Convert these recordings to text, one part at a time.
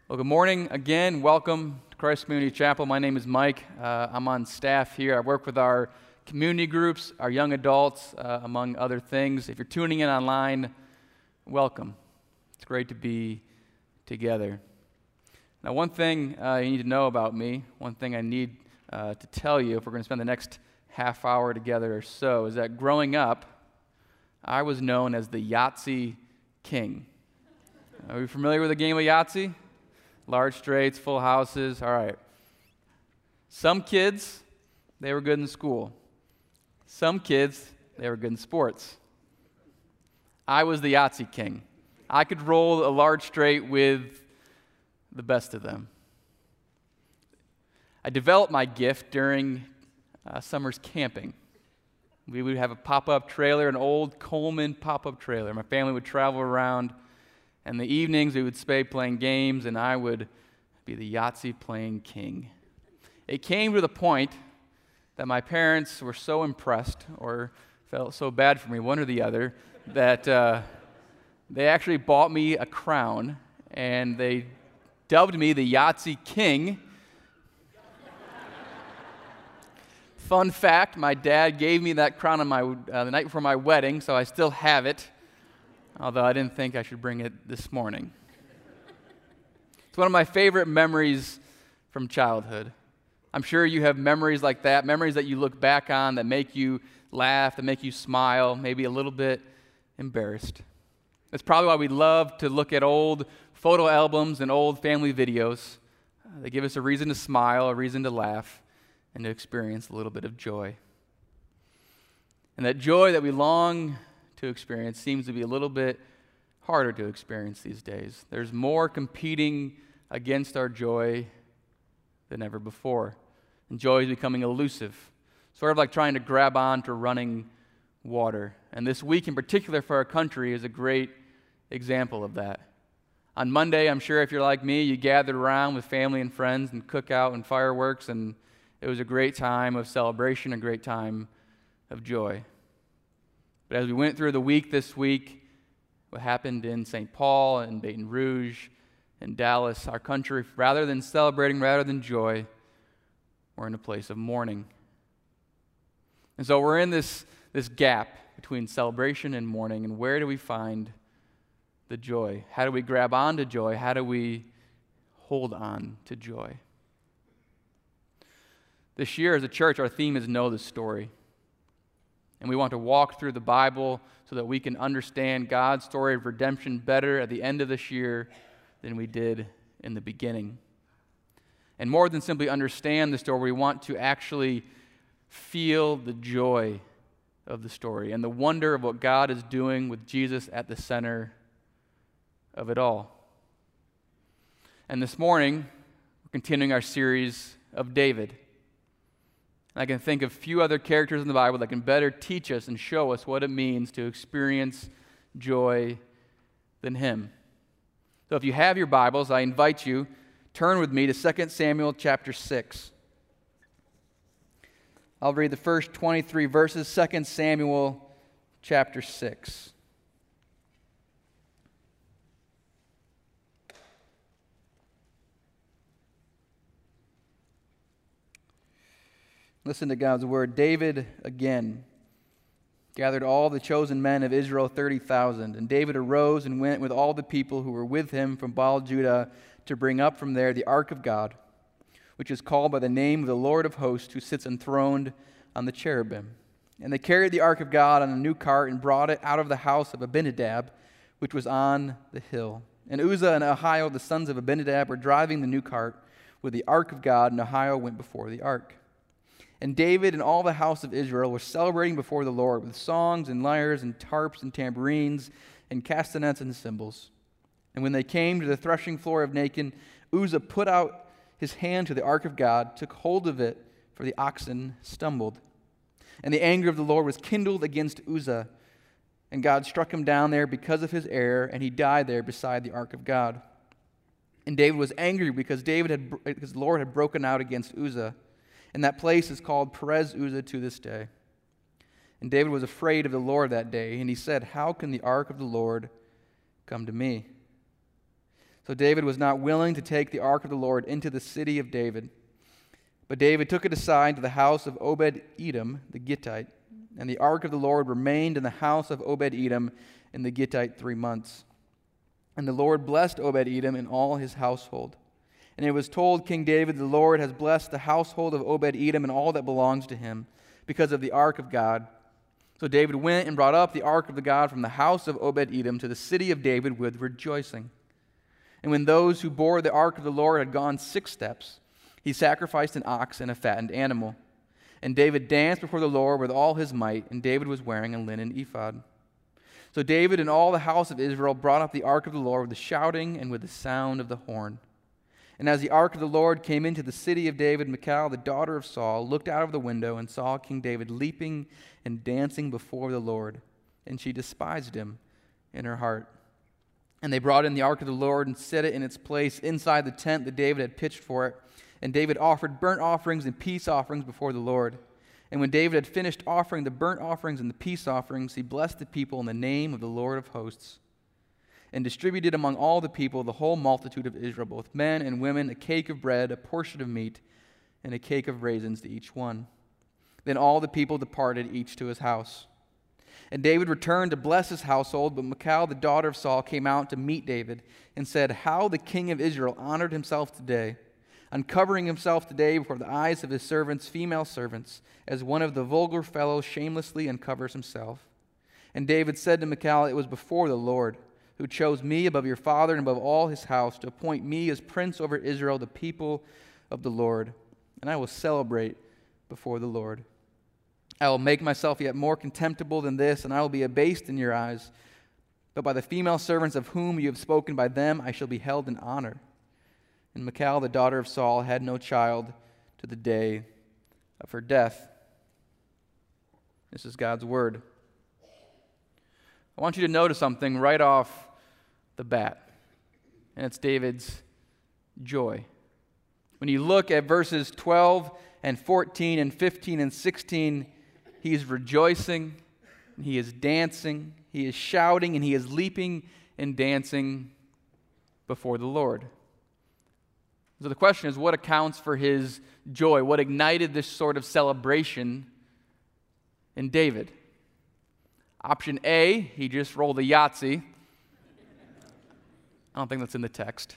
Well, good morning again. Welcome to Christ Community Chapel. My name is Mike. I'm on staff here. I work with our community groups, our young adults, among other things. If you're tuning in online, welcome. It's great to be together. Now, one thing you need to know about me, one thing I need to tell you if we're going to spend the next half hour together or so, is that growing up, I was known as the Yahtzee King. Are you familiar with the game of Yahtzee? Large straights, full houses, all right. Some kids, they were good in school. Some kids, they were good in sports. I was the Yahtzee King. I could roll a large straight with the best of them. I developed my gift during summer's camping. We would have a pop-up trailer, an old Coleman pop-up trailer. My family would travel around. And the evenings, we would spend playing games, and I would be the Yahtzee playing king. It came to the point that my parents were so impressed, or felt so bad for me, one or the other, that they actually bought me a crown, and they dubbed me the Yahtzee King. Fun fact, my dad gave me that crown on the night before my wedding, so I still have it. Although I didn't think I should bring it this morning. It's one of my favorite memories from childhood. I'm sure you have memories like that, memories that you look back on that make you laugh, that make you smile, maybe a little bit embarrassed. That's probably why we love to look at old photo albums and old family videos. They give us a reason to smile, a reason to laugh, and to experience a little bit of joy. And that joy that we long to experience seems to be a little bit harder to experience these days. There's more competing against our joy than ever before. And joy is becoming elusive, sort of like trying to grab on to running water. And this week in particular for our country is a great example of that. On Monday, I'm sure if you're like me, you gathered around with family and friends and cookout and fireworks, and it was a great time of celebration, a great time of joy. But as we went through the week this week, what happened in St. Paul and Baton Rouge and Dallas, our country, rather than celebrating, rather than joy, we're in a place of mourning. And so we're in this gap between celebration and mourning, and where do we find the joy? How do we grab on to joy? How do we hold on to joy? This year as a church, our theme is Know the Story. And we want to walk through the Bible so that we can understand God's story of redemption better at the end of this year than we did in the beginning. And more than simply understand the story, we want to actually feel the joy of the story and the wonder of what God is doing with Jesus at the center of it all. And this morning, we're continuing our series of David. I can think of few other characters in the Bible that can better teach us and show us what it means to experience joy than him. So if you have your Bibles, I invite you, turn with me to 2 Samuel chapter 6. I'll read the first 23 verses, 2 Samuel chapter 6. Listen to God's word. David again gathered all the chosen men of Israel, 30,000. And David arose and went with all the people who were with him from Baal Judah to bring up from there the ark of God, which is called by the name of the Lord of hosts, who sits enthroned on the cherubim. And they carried the ark of God on a new cart and brought it out of the house of Abinadab, which was on the hill. And Uzzah and Ahio, the sons of Abinadab, were driving the new cart with the ark of God, and Ahio went before the ark. And David and all the house of Israel were celebrating before the Lord with songs and lyres and harps and tambourines and castanets and cymbals. And when they came to the threshing floor of Nacon, Uzzah put out his hand to the ark of God, took hold of it, for the oxen stumbled. And the anger of the Lord was kindled against Uzzah, and God struck him down there because of his error, and he died there beside the ark of God. And David was angry because the Lord had broken out against Uzzah. And that place is called Perez Uzzah to this day. And David was afraid of the Lord that day, and he said, "How can the ark of the Lord come to me?" So David was not willing to take the ark of the Lord into the city of David. But David took it aside to the house of Obed-Edom the Gittite, and the ark of the Lord remained in the house of Obed-Edom and the Gittite 3 months. And the Lord blessed Obed-Edom and all his household. And it was told King David, the Lord has blessed the household of Obed-Edom and all that belongs to him, because of the ark of God. So David went and brought up the ark of the God from the house of Obed-Edom to the city of David with rejoicing. And when those who bore the ark of the Lord had gone 6 steps, he sacrificed an ox and a fattened animal. And David danced before the Lord with all his might, and David was wearing a linen ephod. So David and all the house of Israel brought up the ark of the Lord with the shouting and with the sound of the horn. And as the ark of the Lord came into the city of David, Michal, the daughter of Saul, looked out of the window and saw King David leaping and dancing before the Lord. And she despised him in her heart. And they brought in the ark of the Lord and set it in its place inside the tent that David had pitched for it. And David offered burnt offerings and peace offerings before the Lord. And when David had finished offering the burnt offerings and the peace offerings, he blessed the people in the name of the Lord of hosts, and distributed among all the people, the whole multitude of Israel, both men and women, a cake of bread, a portion of meat, and a cake of raisins to each one. Then all the people departed, each to his house. And David returned to bless his household, but Michal, the daughter of Saul, came out to meet David and said, "How the king of Israel honored himself today, uncovering himself today before the eyes of his servants, female servants, as one of the vulgar fellows shamelessly uncovers himself." And David said to Michal, "It was before the Lord, who chose me above your father and above all his house, to appoint me as prince over Israel, the people of the Lord. And I will celebrate before the Lord. I will make myself yet more contemptible than this, and I will be abased in your eyes. But by the female servants of whom you have spoken, by them I shall be held in honor." And Michal, the daughter of Saul, had no child to the day of her death. This is God's word. I want you to notice something right off the bat, and it's David's joy. When you look at verses 12 and 14 and 15 and 16, he is rejoicing, he is dancing, he is shouting, and he is leaping and dancing before the Lord. So the question is, what accounts for his joy? What ignited this sort of celebration in David? Option A, he just rolled a Yahtzee. I don't think that's in the text.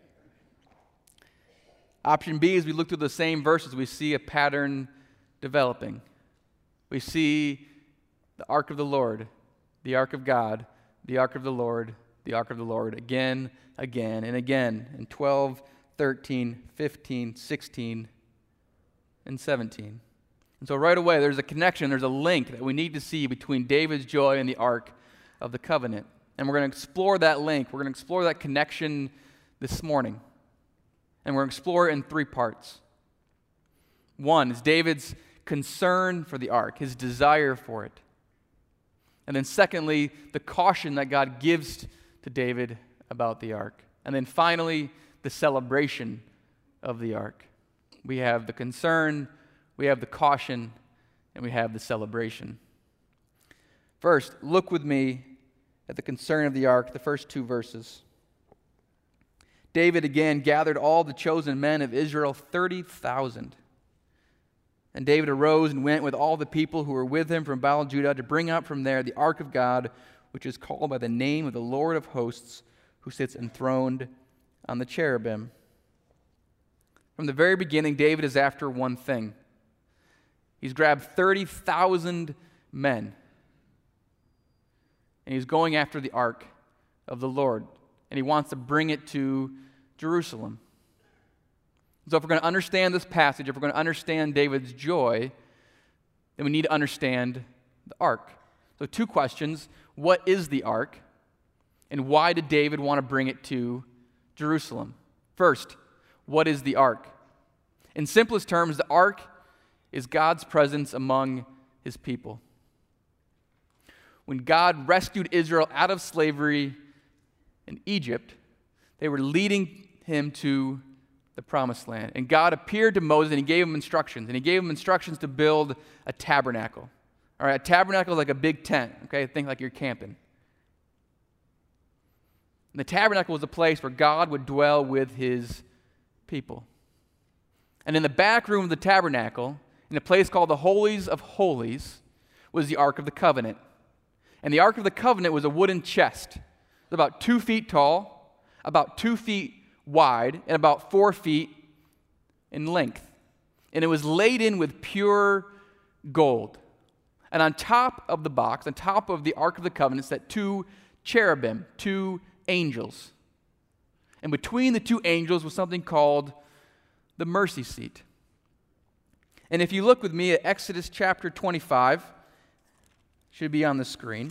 Option B, as we look through the same verses, we see a pattern developing. We see the ark of the Lord, the ark of God, the ark of the Lord, the ark of the Lord, again, again, and again, in 12, 13, 15, 16, and 17. And so right away, there's a connection, there's a link that we need to see between David's joy and the Ark of the Covenant. And we're going to explore that link. We're going to explore that connection this morning. And we're going to explore it in 3 parts. One is David's concern for the Ark, his desire for it. And then secondly, the caution that God gives to David about the Ark. And then finally, the celebration of the Ark. We have the concern, we have the caution, and we have the celebration. First, look with me at the concern of the ark, the first 2 verses. David again gathered all the chosen men of Israel, 30,000. And David arose and went with all the people who were with him from Baal-Judah to bring up from there the ark of God, which is called by the name of the Lord of hosts, who sits enthroned on the cherubim. From the very beginning, David is after one thing. He's grabbed 30,000 men, and he's going after the ark of the Lord, and he wants to bring it to Jerusalem. So if we're going to understand this passage, if we're going to understand David's joy, then we need to understand the ark. So 2 questions. What is the ark? And why did David want to bring it to Jerusalem? First, what is the ark? In simplest terms, the ark is God's presence among his people. When God rescued Israel out of slavery in Egypt, they were leading him to the promised land. And God appeared to Moses and he gave him instructions. And he gave him instructions to build a tabernacle. All right, a tabernacle is like a big tent, okay? Think like you're camping. And the tabernacle was a place where God would dwell with his people. And in the back room of the tabernacle, in a place called the Holies of Holies, was the Ark of the Covenant. And the Ark of the Covenant was a wooden chest. It was about 2 feet tall, about 2 feet wide, and about 4 feet in length. And it was laden with pure gold. And on top of the box, on top of the Ark of the Covenant, sat 2 cherubim, 2 angels. And between the 2 angels was something called the mercy seat. And if you look with me at Exodus chapter 25, should be on the screen.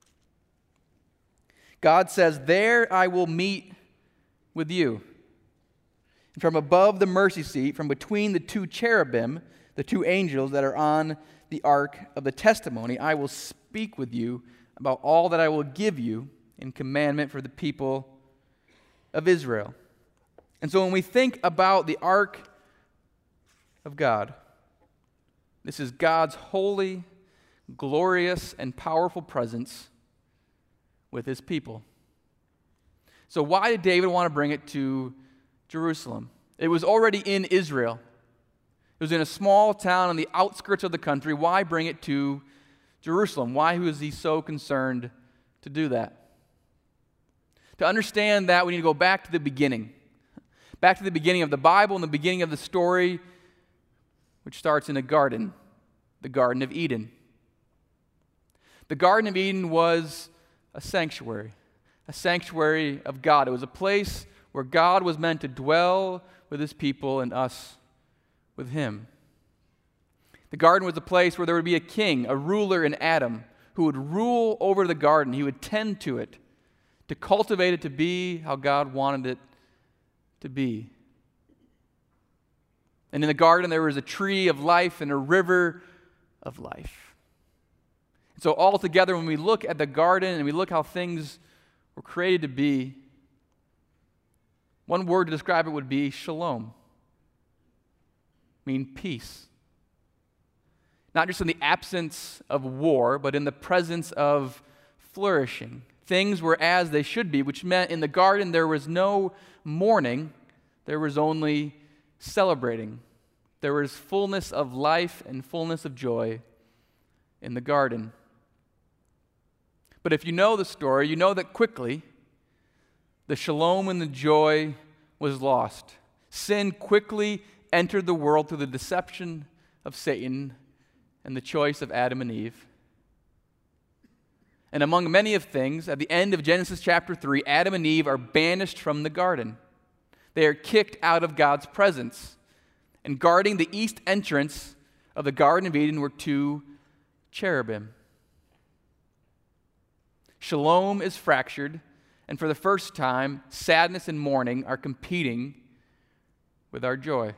God says, "There I will meet with you. And from above the mercy seat, from between the 2 cherubim, the 2 angels that are on the ark of the testimony, I will speak with you about all that I will give you in commandment for the people of Israel." And so when we think about the ark of God, this is God's holy, glorious, and powerful presence with his people. So why did David want to bring it to Jerusalem? It was already in Israel. It was in a small town on the outskirts of the country. Why bring it to Jerusalem? Why was he so concerned to do that? To understand that, we need to go back to the beginning. Back to the beginning of the Bible and the beginning of the story, which starts in a garden, the Garden of Eden. The Garden of Eden was a sanctuary of God. It was a place where God was meant to dwell with his people and us with him. The garden was a place where there would be a king, a ruler in Adam, who would rule over the garden. He would tend to it, to cultivate it to be how God wanted it to be. And in the garden there was a tree of life and a river of life. And so altogether, when we look at the garden and we look how things were created to be, one word to describe it would be shalom. Mean peace. Not just in the absence of war, but in the presence of flourishing. Things were as they should be, which meant in the garden there was no mourning, there was only celebrating. There was fullness of life and fullness of joy in the garden. But if you know the story, you know that quickly the shalom and the joy was lost. Sin quickly entered the world through the deception of Satan and the choice of Adam and Eve. And among many of things, at the end of Genesis chapter 3, Adam and Eve are banished from the garden. They are kicked out of God's presence. And guarding the east entrance of the Garden of Eden were 2 cherubim. Shalom is fractured, and for the first time, sadness and mourning are competing with our joy.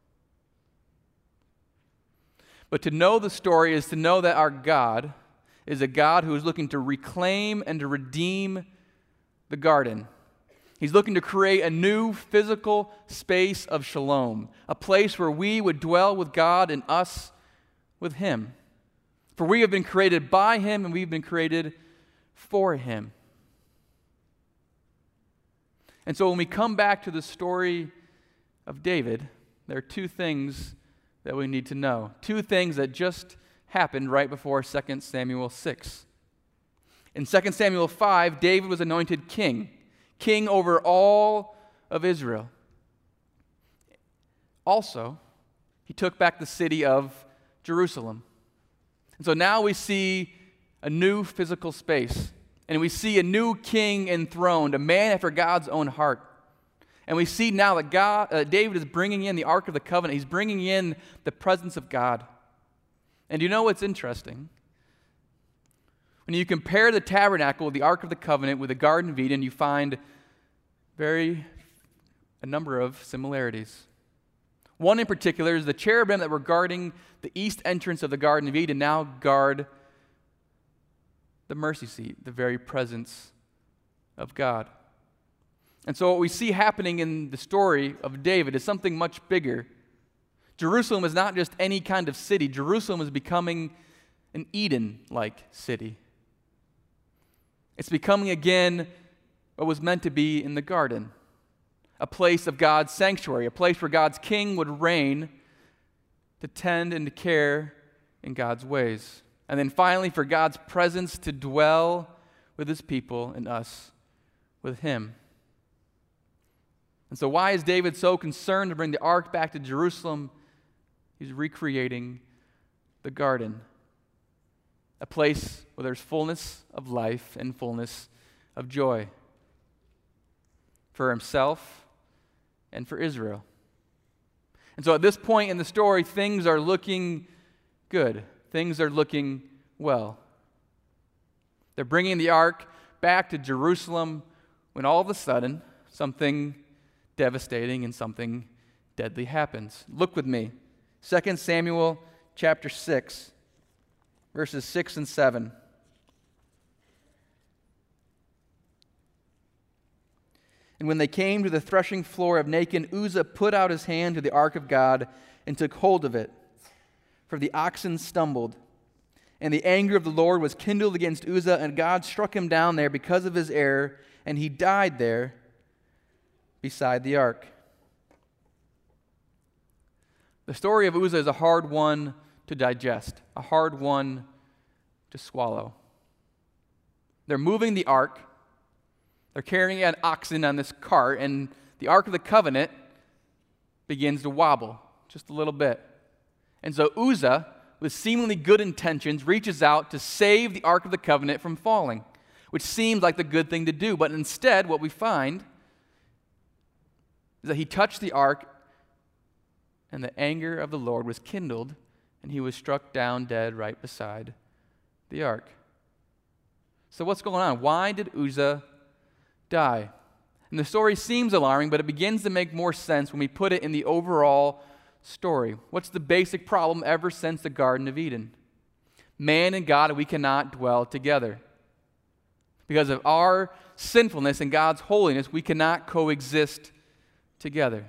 But to know the story is to know that our God is a God who is looking to reclaim and to redeem the garden. He's looking to create a new physical space of shalom, a place where we would dwell with God and us with him. For we have been created by him and we've been created for him. And so when we come back to the story of David, there are 2 things that we need to know. 2 things that just happened right before 2 Samuel 6. In 2 Samuel 5, David was anointed king over all of Israel. Also, he took back the city of Jerusalem. And so now we see a new physical space, and we see a new king enthroned, a man after God's own heart. And we see now that David is bringing in the Ark of the Covenant. He's bringing in the presence of God. And you know what's interesting? When you compare the tabernacle with the Ark of the Covenant with the Garden of Eden, you find a number of similarities. One in particular is the cherubim that were guarding the east entrance of the Garden of Eden now guard the mercy seat, the very presence of God. And so what we see happening in the story of David is something much bigger. Jerusalem is not just any kind of city. Jerusalem is becoming an Eden-like city. It's becoming again what was meant to be in the garden, a place of God's sanctuary, a place where God's king would reign to tend and to care in God's ways. And then finally, for God's presence to dwell with his people and us with him. And so why is David so concerned to bring the ark back to Jerusalem? He's recreating the garden, a place where there's fullness of life and fullness of joy for himself and for Israel. And so at this point in the story, things are looking good. Things are looking well. They're bringing the ark back to Jerusalem when all of a sudden something devastating and something deadly happens. Look with me. 2 Samuel chapter 6, verses 6 and 7. And when they came to the threshing floor of Nacon, Uzzah put out his hand to the ark of God and took hold of it, for the oxen stumbled. And the anger of the Lord was kindled against Uzzah, and God struck him down there because of his error, and he died there beside the ark. The story of Uzzah is a hard one to digest, a hard one to swallow. They're moving the ark. They're carrying an oxen on this cart, and the Ark of the Covenant begins to wobble just a little bit. And so Uzzah, with seemingly good intentions, reaches out to save the Ark of the Covenant from falling, which seems like the good thing to do. But instead, what we find is that he touched the ark, and the anger of the Lord was kindled, and he was struck down dead right beside the ark. So what's going on? Why did Uzzah die? And the story seems alarming, but it begins to make more sense when we put it in the overall story. What's the basic problem ever since the Garden of Eden? Man and God, we cannot dwell together. Because of our sinfulness and God's holiness, we cannot coexist together.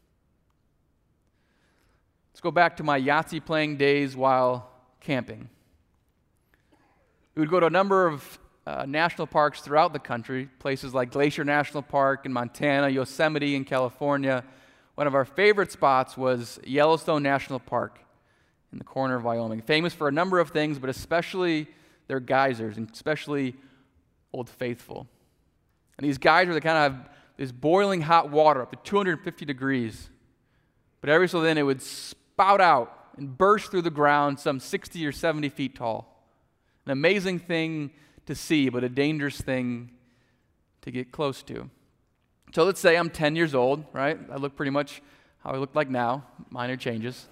Let's go back to my Yahtzee playing days while camping. We would go to a number of national parks throughout the country, places like Glacier National Park in Montana, Yosemite in California. One of our favorite spots was Yellowstone National Park in the corner of Wyoming, famous for a number of things, but especially their geysers, and especially Old Faithful. And these geysers, they kind of have this boiling hot water up to 250 degrees. But every so then it would spout out and burst through the ground some 60 or 70 feet tall. An amazing thing to see, but a dangerous thing to get close to. So let's say I'm 10 years old, right? I look pretty much how I look like now, minor changes.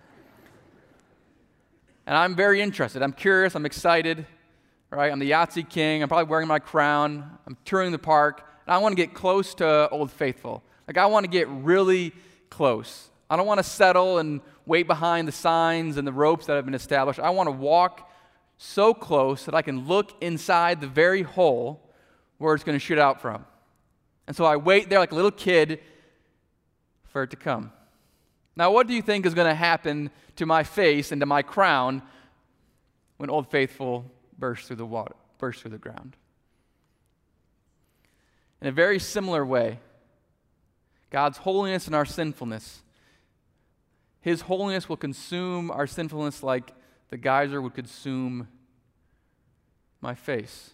And I'm very interested. I'm curious. I'm excited, right? I'm the Yahtzee king. I'm probably wearing my crown. I'm touring the park. And I want to get close to Old Faithful. Like, I want to get really close. I don't want to settle and wait behind the signs and the ropes that have been established. I want to walk so close that I can look inside the very hole where it's going to shoot out from. And so I wait there like a little kid for it to come. Now, what do you think is going to happen to my face and to my crown when Old Faithful bursts through the water, bursts through the ground? In a very similar way, God's holiness and our sinfulness, His holiness will consume our sinfulness like the geyser would consume my face.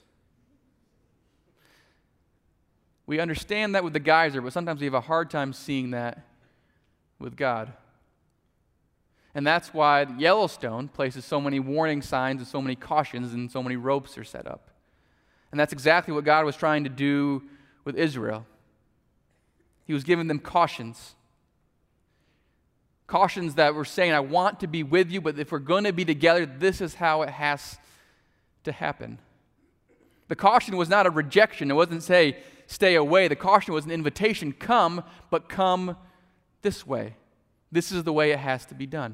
We understand that with the geyser, but sometimes we have a hard time seeing that with God. And that's why Yellowstone places so many warning signs and so many cautions and so many ropes are set up. And that's exactly what God was trying to do with Israel. He was giving them cautions. Cautions that were saying, I want to be with you, but if we're going to be together, this is how it has to happen. The caution was not a rejection. It wasn't say, stay away. The caution was an invitation, come, but come this way. This is the way it has to be done.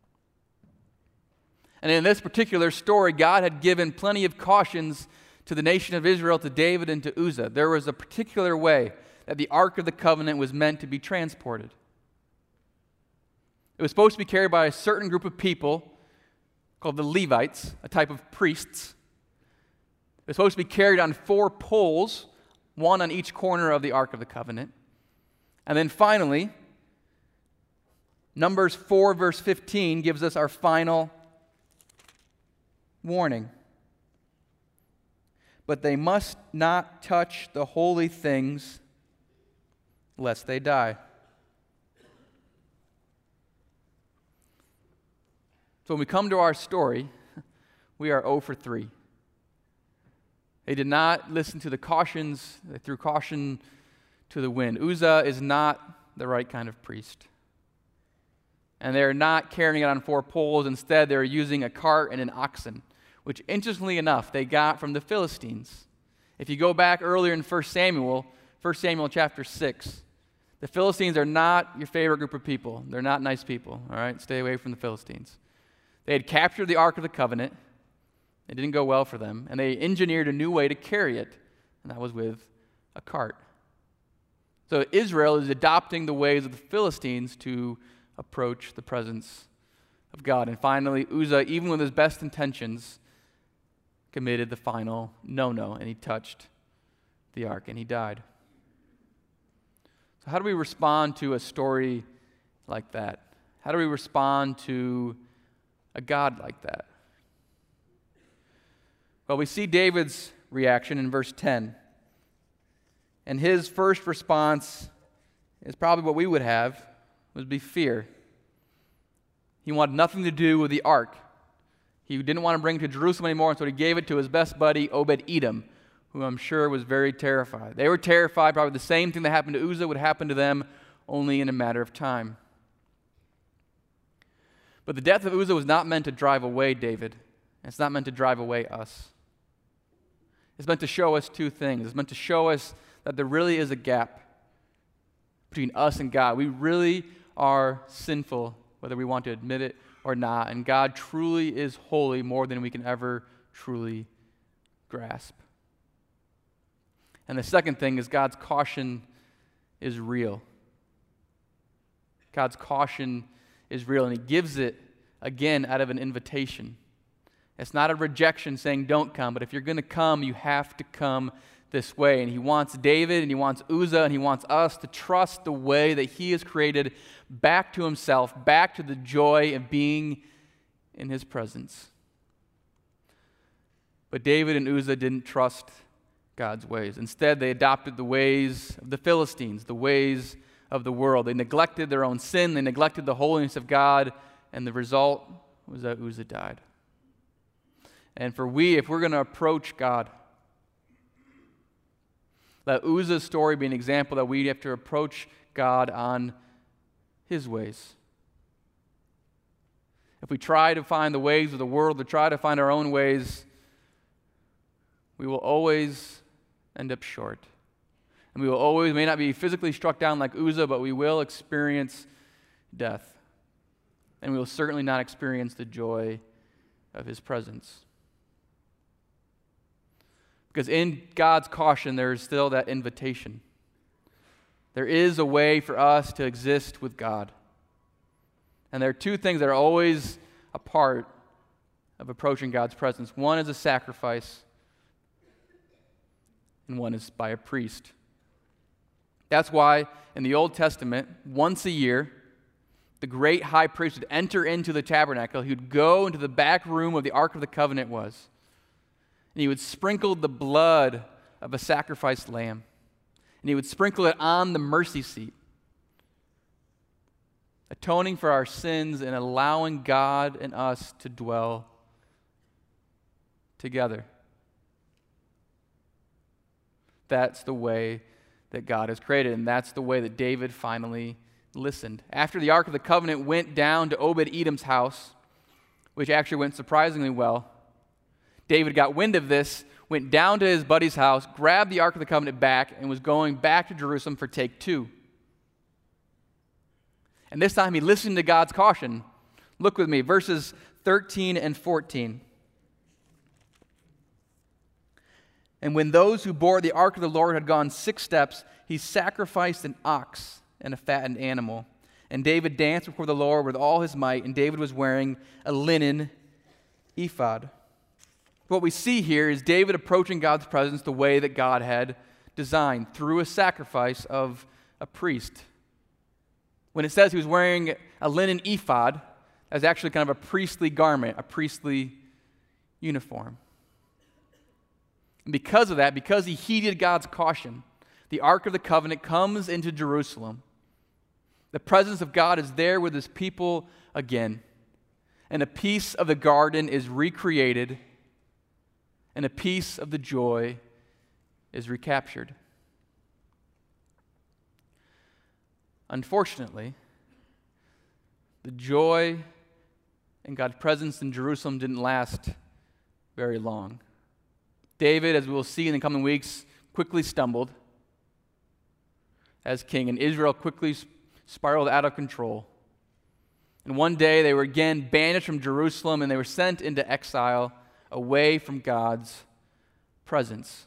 And in this particular story, God had given plenty of cautions to the nation of Israel, to David and to Uzzah. There was a particular way that the Ark of the Covenant was meant to be transported. It was supposed to be carried by a certain group of people called the Levites, a type of priests. It was supposed to be carried on 4 poles one on each corner of the Ark of the Covenant. And then finally, Numbers 4, verse 15 gives us our final warning. But they must not touch the holy things, lest they die. So when we come to our story, we are 0 for 3. They did not listen to the cautions. They threw caution to the wind. Uzzah is not the right kind of priest. And they're not carrying it on 4 poles. Instead, they're using a cart and an oxen, which, interestingly enough, they got from the Philistines. If you go back earlier in 1 Samuel chapter 6, the Philistines are not your favorite group of people. They're not nice people, all right? Stay away from the Philistines. They had captured the Ark of the Covenant. It didn't go well for them, and they engineered a new way to carry it, and that was with a cart. So Israel is adopting the ways of the Philistines to approach the presence of God. And finally, Uzzah, even with his best intentions, committed the final no-no, and he touched the ark, and he died. So how do we respond to a story like that? How do we respond to a God like that? Well, we see David's reaction in verse 10. And his first response is probably what we would have, would be fear. He wanted nothing to do with the ark. He didn't want to bring it to Jerusalem anymore, and so he gave it to his best buddy, Obed-Edom, who I'm sure was very terrified. They were terrified. Probably the same thing that happened to Uzzah would happen to them, only in a matter of time. But the death of Uzzah was not meant to drive away David. It's not meant to drive away us. It's meant to show us 2 things. It's meant to show us that there really is a gap between us and God. We really are sinful, whether we want to admit it or not, and God truly is holy more than we can ever truly grasp. And the second thing is God's caution is real. God's caution is real, and he gives it, again, out of an invitation. It's not a rejection saying don't come, but if you're going to come, you have to come this way. And he wants David, and he wants Uzzah, and he wants us to trust the way that he has created back to himself, back to the joy of being in his presence. But David and Uzzah didn't trust God's ways. Instead, they adopted the ways of the Philistines, the ways of the world. They neglected their own sin. They neglected the holiness of God, and the result was that Uzzah died. And if we're going to approach God, let Uzzah's story be an example that we have to approach God on his ways. If we try to find the ways of the world, to try to find our own ways, we will always end up short. And we may not be physically struck down like Uzzah, but we will experience death. And we will certainly not experience the joy of his presence. Because in God's caution, there is still that invitation. There is a way for us to exist with God. And there are 2 things that are always a part of approaching God's presence. One is a sacrifice, and one is by a priest. That's why in the Old Testament, once a year, the great high priest would enter into the tabernacle. He would go into the back room where the Ark of the Covenant was. And he would sprinkle the blood of a sacrificed lamb. And he would sprinkle it on the mercy seat, atoning for our sins and allowing God and us to dwell together. That's the way that God has created, and that's the way that David finally listened. After the Ark of the Covenant went down to Obed-Edom's house, which actually went surprisingly well, David got wind of this, went down to his buddy's house, grabbed the Ark of the Covenant back, and was going back to Jerusalem for take 2. And this time he listened to God's caution. Look with me, verses 13 and 14. And when those who bore the ark of the Lord had gone 6 steps, he sacrificed an ox and a fattened animal. And David danced before the Lord with all his might, and David was wearing a linen ephod. What we see here is David approaching God's presence the way that God had design through a sacrifice of a priest. When it says he was wearing a linen ephod, that's actually kind of a priestly garment, a priestly uniform. And because of that, because he heeded God's caution, the Ark of the Covenant comes into Jerusalem. The presence of God is there with his people again. And a piece of the garden is recreated, and a piece of the joy is recaptured. Unfortunately, the joy and God's presence in Jerusalem didn't last very long. David, as we will see in the coming weeks, quickly stumbled as king, and Israel quickly spiraled out of control. And one day they were again banished from Jerusalem, and they were sent into exile away from God's presence.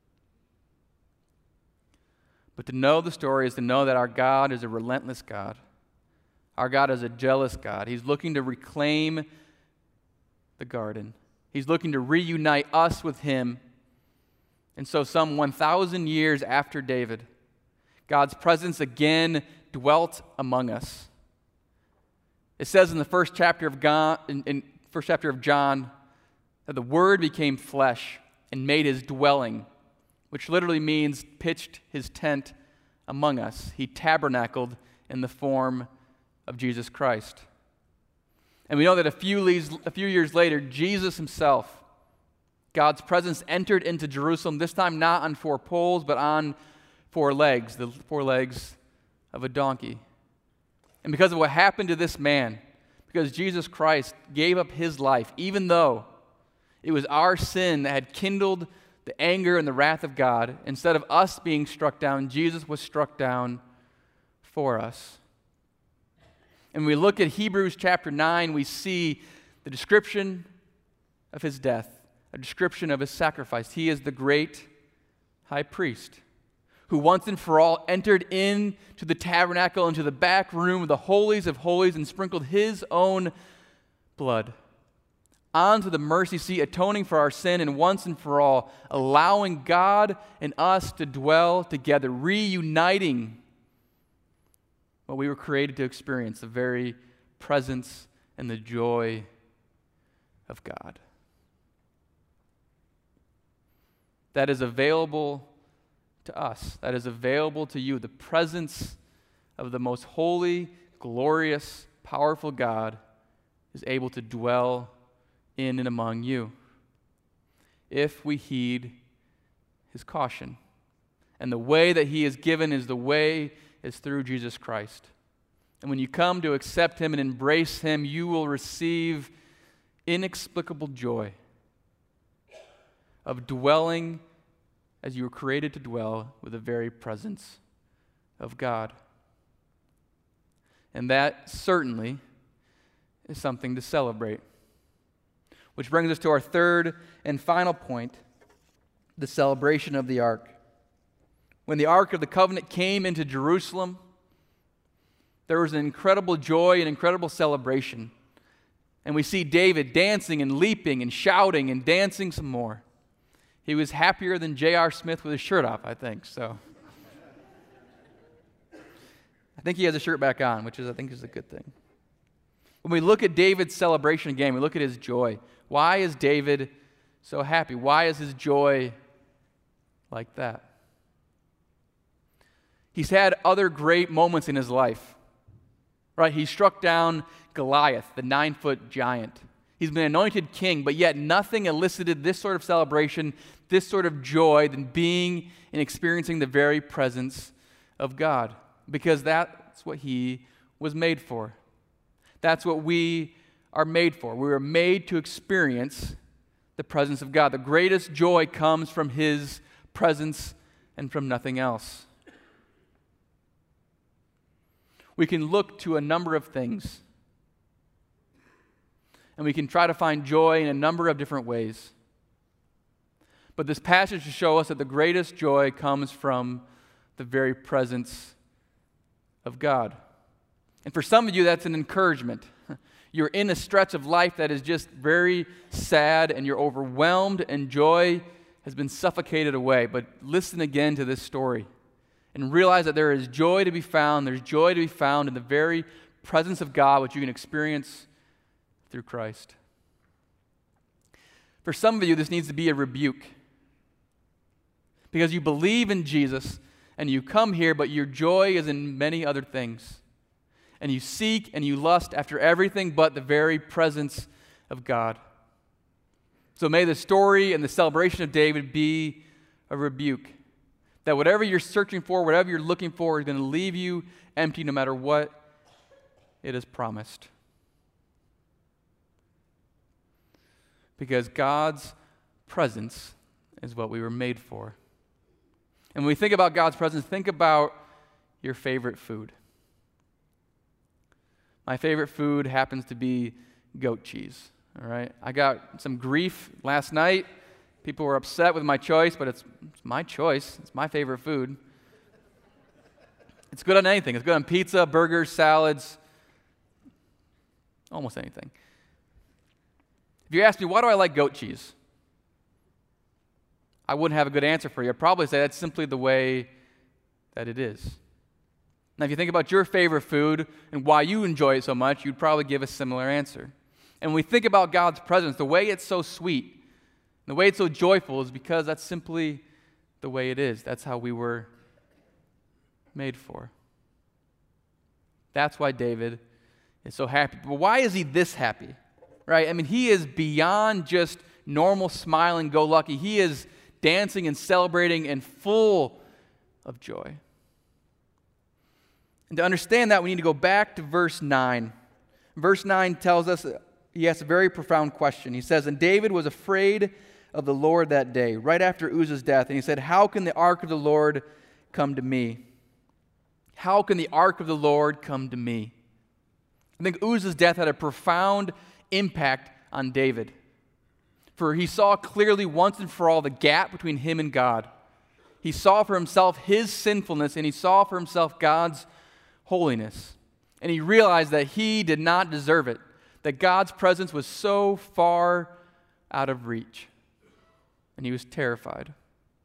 But to know the story is to know that our God is a relentless God. Our God is a jealous God. He's looking to reclaim the garden. He's looking to reunite us with him. And so some 1,000 years after David, God's presence again dwelt among us. It says in the first chapter of John that the Word became flesh and made his dwelling, which literally means pitched his tent among us. He tabernacled in the form of Jesus Christ. And we know that a few years later, Jesus himself, God's presence entered into Jerusalem, this time not on 4 poles, but on 4 legs, the 4 legs of a donkey. And because of what happened to this man, because Jesus Christ gave up his life, even though it was our sin that had kindled the anger and the wrath of God, instead of us being struck down, Jesus was struck down for us. And when we look at Hebrews chapter 9, we see the description of his death, a description of his sacrifice. He is the great high priest who once and for all entered into the tabernacle, into the back room of the holies of holies, and sprinkled his own blood onto the mercy seat, atoning for our sin, and once and for all allowing God and us to dwell together, reuniting what we were created to experience, the very presence and the joy of God. That is available to us. That is available to you. The presence of the most holy, glorious, powerful God is able to dwell in and among you if we heed his caution. And the way that he is given is through Jesus Christ. And when you come to accept him and embrace him, you will receive inexplicable joy of dwelling as you were created to dwell with the very presence of God. And that certainly is something to celebrate. Which brings us to our third and final point, the celebration of the ark. When the Ark of the Covenant came into Jerusalem, there was an incredible joy and incredible celebration. And we see David dancing and leaping and shouting and dancing some more. He was happier than J.R. Smith with his shirt off, I think. So I think he has a shirt back on, which I think is a good thing. When we look at David's celebration again, we look at his joy. Why is David so happy? Why is his joy like that? He's had other great moments in his life, right? He struck down Goliath, the 9-foot giant. He's been anointed king, but yet nothing elicited this sort of celebration, this sort of joy than being and experiencing the very presence of God, because that's what he was made for. That's what we are made for. We were made to experience the presence of God. The greatest joy comes from his presence and from nothing else. We can look to a number of things, and we can try to find joy in a number of different ways. But this passage should show us that the greatest joy comes from the very presence of God. And for some of you, that's an encouragement. You're in a stretch of life that is just very sad, and you're overwhelmed, and joy has been suffocated away. But listen again to this story and realize that there is joy to be found. There's joy to be found in the very presence of God, which you can experience through Christ. For some of you, this needs to be a rebuke. Because you believe in Jesus and you come here, but your joy is in many other things. And you seek and you lust after everything but the very presence of God. So may the story and the celebration of David be a rebuke. That whatever you're searching for, whatever you're looking for, is going to leave you empty no matter what it is promised. Because God's presence is what we were made for. And when we think about God's presence, think about your favorite food. My favorite food happens to be goat cheese. All right? I got some grief last night. People were upset with my choice, but it's my choice. It's my favorite food. It's good on anything. It's good on pizza, burgers, salads, almost anything. If you ask me, why do I like goat cheese? I wouldn't have a good answer for you. I'd probably say that's simply the way that it is. Now, if you think about your favorite food and why you enjoy it so much, you'd probably give a similar answer. And when we think about God's presence, the way it's so sweet, the way it's so joyful is because that's simply the way it is. That's how we were made for. That's why David is so happy. But why is he this happy? Right? I mean, he is beyond just normal smiling, go lucky. He is dancing and celebrating and full of joy. And to understand that, we need to go back to verse 9. Verse 9 tells us he asks a very profound question. He says, "And David was afraid of the Lord that day," right after Uzzah's death. And he said, "How can the ark of the Lord come to me? How can the ark of the Lord come to me?" I think Uzzah's death had a profound impact on David. For he saw clearly once and for all the gap between him and God. He saw for himself his sinfulness, and he saw for himself God's holiness. And he realized that he did not deserve it, that God's presence was so far out of reach. And he was terrified.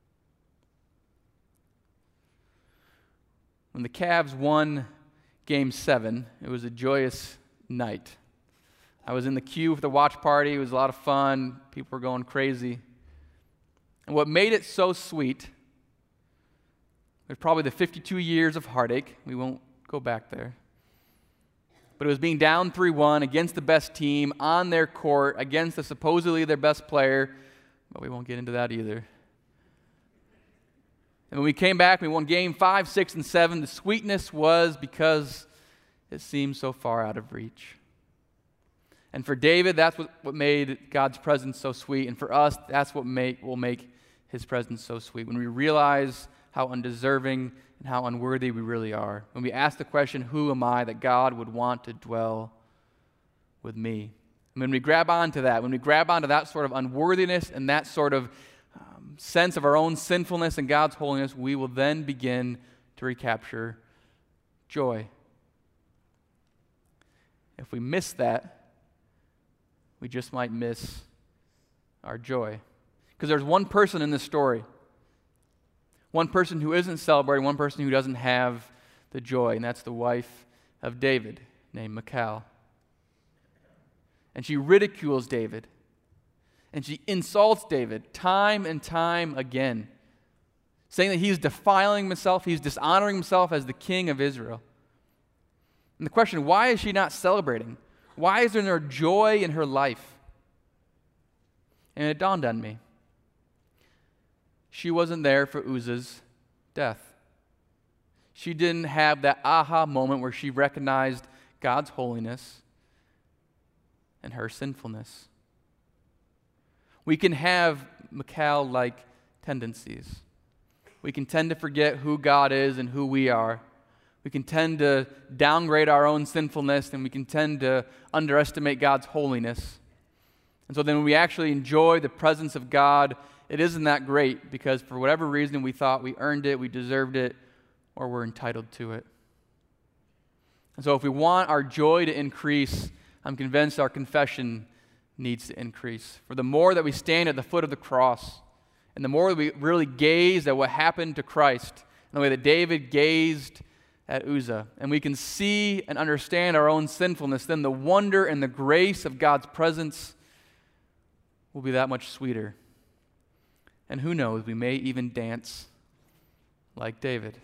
When the Cavs won Game 7, it was a joyous night. I was in the queue for the watch party. It was a lot of fun. People were going crazy. And what made it so sweet was probably the 52 years of heartache. We won't go back there. But it was being down 3-1 against the best team on their court against supposedly their best player. But we won't get into that either. And when we came back, we won game 5, 6, and 7. The sweetness was because it seemed so far out of reach. And for David, that's what made God's presence so sweet. And for us, that's what will make his presence so sweet. When we realize how undeserving and how unworthy we really are. When we ask the question, who am I, that God would want to dwell with me? And when we grab onto that, when we grab onto that sort of unworthiness and that sort of sense of our own sinfulness and God's holiness, we will then begin to recapture joy. If we miss that, we just might miss our joy. Because there's one person in this story, one person who isn't celebrating, one person who doesn't have the joy, and that's the wife of David named Michal. And she ridicules David, and she insults David time and time again, saying that he's defiling himself, he's dishonoring himself as the king of Israel. And the question, why is she not celebrating? Why is there no joy in her life? And it dawned on me. She wasn't there for Uzzah's death. She didn't have that aha moment where she recognized God's holiness and her sinfulness. We can have Michal-like tendencies. We can tend to forget who God is and who we are. We can tend to downgrade our own sinfulness, and we can tend to underestimate God's holiness. And so then when we actually enjoy the presence of God, it isn't that great because for whatever reason we thought we earned it, we deserved it, or we're entitled to it. And so if we want our joy to increase, I'm convinced our confession needs to increase. For the more that we stand at the foot of the cross and the more we really gaze at what happened to Christ, and the way that David gazed at Uzzah, and we can see and understand our own sinfulness, then the wonder and the grace of God's presence will be that much sweeter. And who knows, we may even dance like David.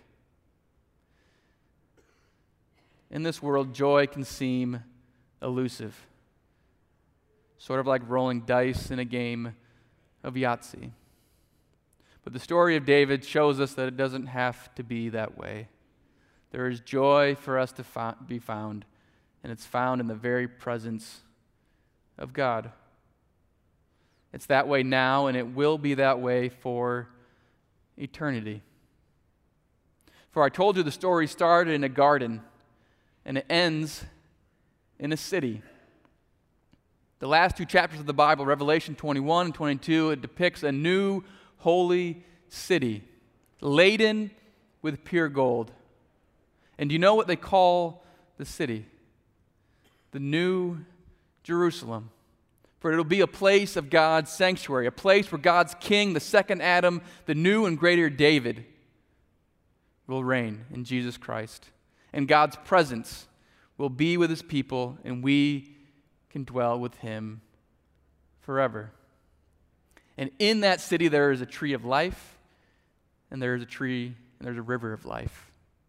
In this world, joy can seem elusive, sort of like rolling dice in a game of Yahtzee. But the story of David shows us that it doesn't have to be that way. There is joy for us to be found, and it's found in the very presence of God. It's that way now, and it will be that way for eternity. For I told you the story started in a garden, and it ends in a city. The last two chapters of the Bible, Revelation 21 and 22, it depicts a new holy city, laden with pure gold. And do you know what they call the city? The New Jerusalem. For it'll be a place of God's sanctuary, a place where God's king, the second Adam, the new and greater David, will reign in Jesus Christ. And God's presence will be with his people, and we can dwell with him forever. And in that city there is a tree of life, and there is a tree, and there's a river of life.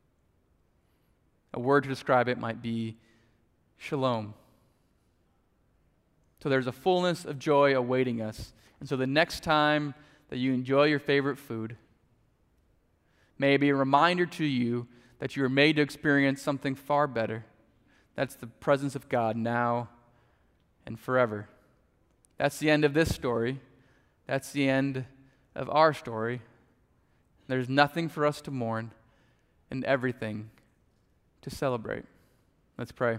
A word to describe it might be shalom. So there's a fullness of joy awaiting us. And so the next time that you enjoy your favorite food, may it be a reminder to you that you were made to experience something far better. That's the presence of God now and forever. That's the end of this story. That's the end of our story. There's nothing for us to mourn and everything to celebrate. Let's pray.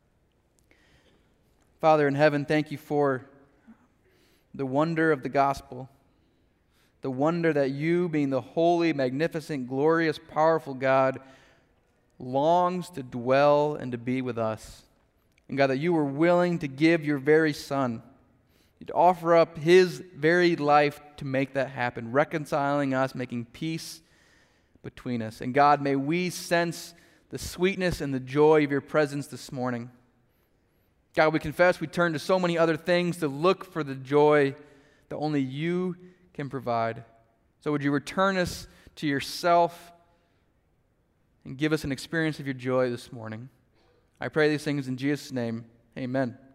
Father in heaven, thank you for the wonder of the gospel, the wonder that you, being the holy, magnificent, glorious, powerful God, longs to dwell and to be with us. And God, that you were willing to give your very Son, to offer up his very life to make that happen, reconciling us, making peace between us. And God, may we sense the sweetness and the joy of your presence this morning. God, we confess we turn to so many other things to look for the joy that only you can provide. So would you return us to yourself and give us an experience of your joy this morning? I pray these things in Jesus' name. Amen.